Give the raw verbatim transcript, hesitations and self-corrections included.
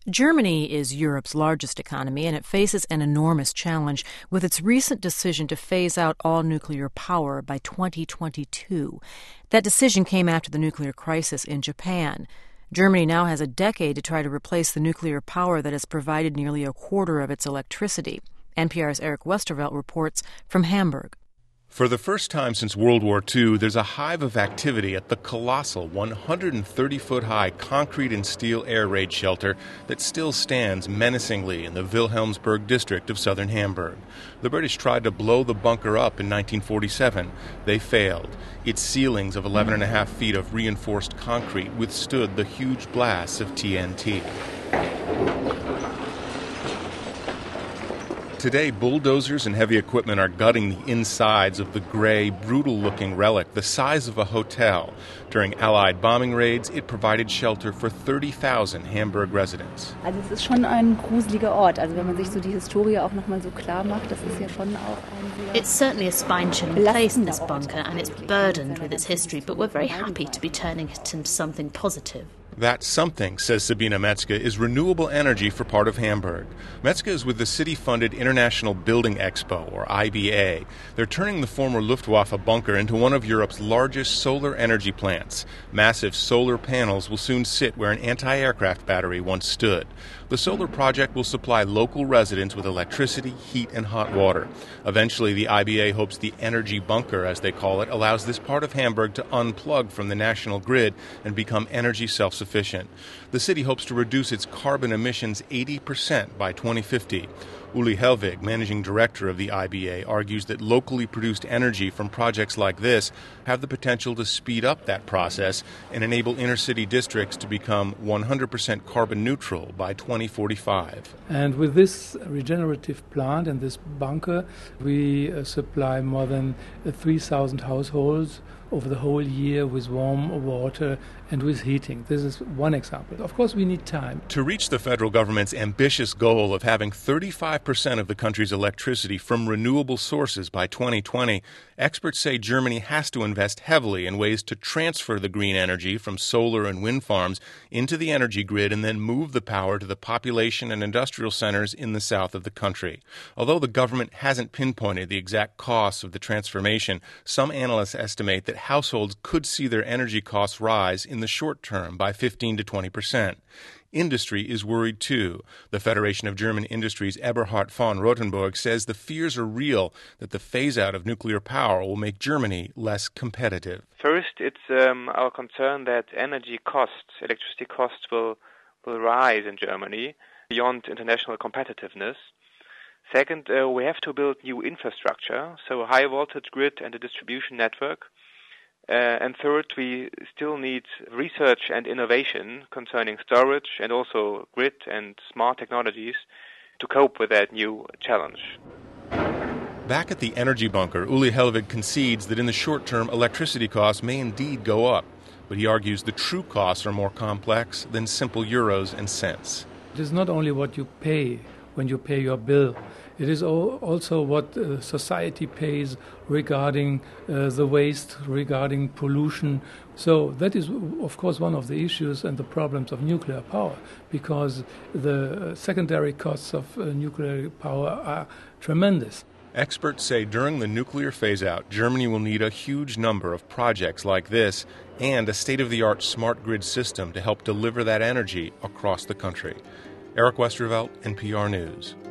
Germany is Europe's largest economy, and it faces an enormous challenge with its recent decision to phase out all nuclear power by twenty twenty-two. That decision came after the nuclear crisis in Japan. Germany now has a decade to try to replace the nuclear power that has provided nearly a quarter of its electricity. N P R's Eric Westervelt reports from Hamburg. For the first time since World War Two, there's a hive of activity at the colossal one hundred thirty foot high concrete and steel air raid shelter that still stands menacingly in the Wilhelmsburg district of southern Hamburg. The British tried to blow the bunker up in nineteen forty-seven. They failed. Its ceilings of eleven and a half feet of reinforced concrete withstood the huge blasts of T N T. Today, bulldozers and heavy equipment are gutting the insides of the gray, brutal-looking relic the size of a hotel. During Allied bombing raids, it provided shelter for thirty thousand Hamburg residents. Also es ist schon ein gruseliger Ort. Also wenn man sich so die Historie auch noch mal so klar macht, das ist ja schon auch ein sehr It's certainly a spine-chilling place, this bunker, and it's burdened with its history, but we're very happy to be turning it into something positive. That something, says Sabina Metzke, is renewable energy for part of Hamburg. Metzke is with the city-funded International Building Expo, or I B A. They're turning the former Luftwaffe bunker into one of Europe's largest solar energy plants. Massive solar panels will soon sit where an anti-aircraft battery once stood. The solar project will supply local residents with electricity, heat, and hot water. Eventually, the I B A hopes the energy bunker, as they call it, allows this part of Hamburg to unplug from the national grid and become energy self-sufficient. The city hopes to reduce its carbon emissions eighty percent by twenty fifty. Uli Helvig, managing director of the I B A, argues that locally produced energy from projects like this have the potential to speed up that process and enable inner-city districts to become one hundred percent carbon neutral by twenty forty-five. And with this regenerative plant and this bunker, we uh, supply more than uh, three thousand households over the whole year with warm water and with heating. This is one example. Of course, we need time. To reach the federal government's ambitious goal of having thirty-five percent of the country's electricity from renewable sources by twenty twenty, experts say Germany has to invest heavily in ways to transfer the green energy from solar and wind farms into the energy grid and then move the power to the population and industrial centers in the south of the country. Although the government hasn't pinpointed the exact costs of the transformation, some analysts estimate that households could see their energy costs rise in the short term by fifteen to twenty percent. Industry is worried too. The Federation of German Industries' Eberhard von Rothenburg says the fears are real that the phase-out of nuclear power will make Germany less competitive. First, it's um, our concern that energy costs, electricity costs, will, will rise in Germany beyond international competitiveness. Second, uh, we have to build new infrastructure, so a high-voltage grid and a distribution network. Uh, and third, we still need research and innovation concerning storage and also grid and smart technologies to cope with that new challenge. Back at the energy bunker, Uli Helvig concedes that in the short term, electricity costs may indeed go up. But he argues the true costs are more complex than simple euros and cents. It is not only what you pay when you pay your bill. It is also what uh, society pays regarding uh, the waste, regarding pollution. So that is, of course, one of the issues and the problems of nuclear power, because the secondary costs of uh, nuclear power are tremendous. Experts say during the nuclear phase-out, Germany will need a huge number of projects like this and a state-of-the-art smart grid system to help deliver that energy across the country. Eric Westervelt, N P R News.